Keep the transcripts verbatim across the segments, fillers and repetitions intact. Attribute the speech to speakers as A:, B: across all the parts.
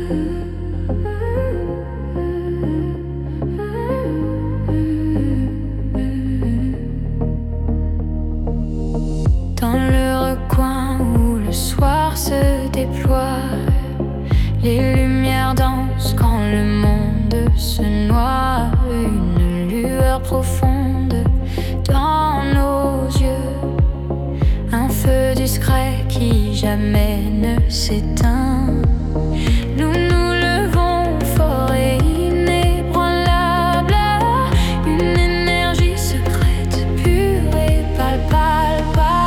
A: Dans le recoin où le soir se déploie, les lumières dansent quand le monde se noie. Une lueur profonde dans nos yeux, un feu discret qui jamais ne s'éteint. Nous nous levons fort et inébranlable, une énergie secrète, pure et palpable.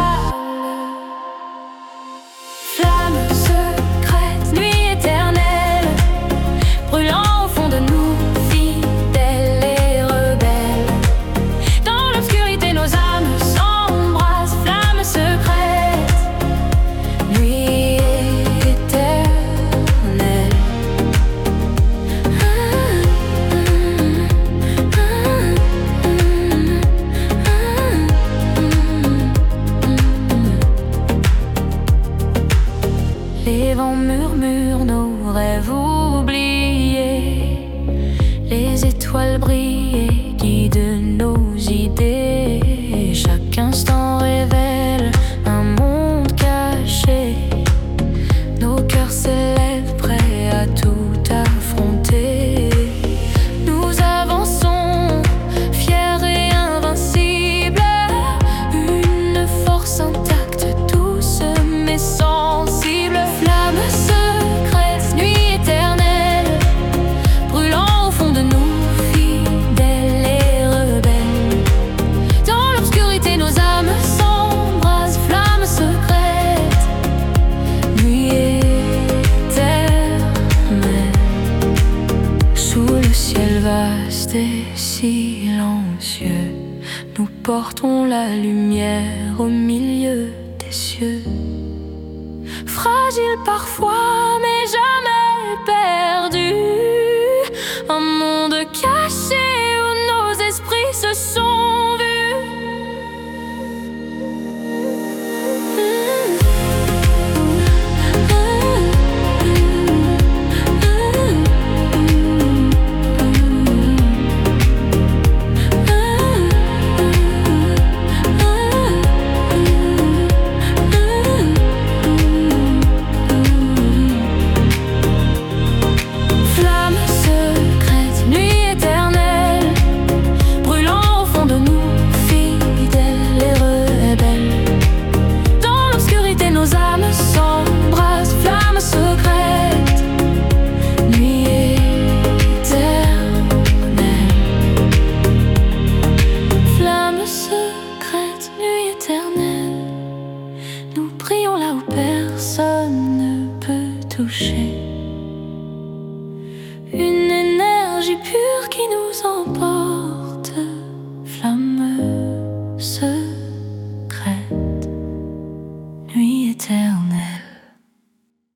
A: Flamme secrète, nuit éternelle, brûlant au fond de nous, fidèles et rebelles. Dans l'obscurité, nos âmes s'embrassent. Flamme secrète, nuit éternelle. Les vents murmurent nos rêves oubliés, les étoiles brillent et guident nos idées. Chaque instant révèle un monde caché, nos cœurs s'élèvent prêts à tout affronter. Nous avançons, fiers et invincibles, une force intacte, douce mais sensible. Flamme secrète, nuit éternelle, brûlant au fond de nous, fidèles et rebelles. Dans l'obscurité, nos âmes s'embrassent. Flamme secrète, nuit éternelle. Sous le ciel vaste et silencieux, nous portons la lumière au milieu des cieux. Fragile parfois, mais jamais perdu. Un monde caché où nos esprits se sont vus. Flamme secrète, nuit éternelle, brûlant au fond de nous, fidèles et rebelles. Dans l'obscurité, nos âmes s'embrassent. Flamme secrète, nuit éternelle. Flamme secrète, nuit éternelle, nous brillons là où personne ne peut toucher.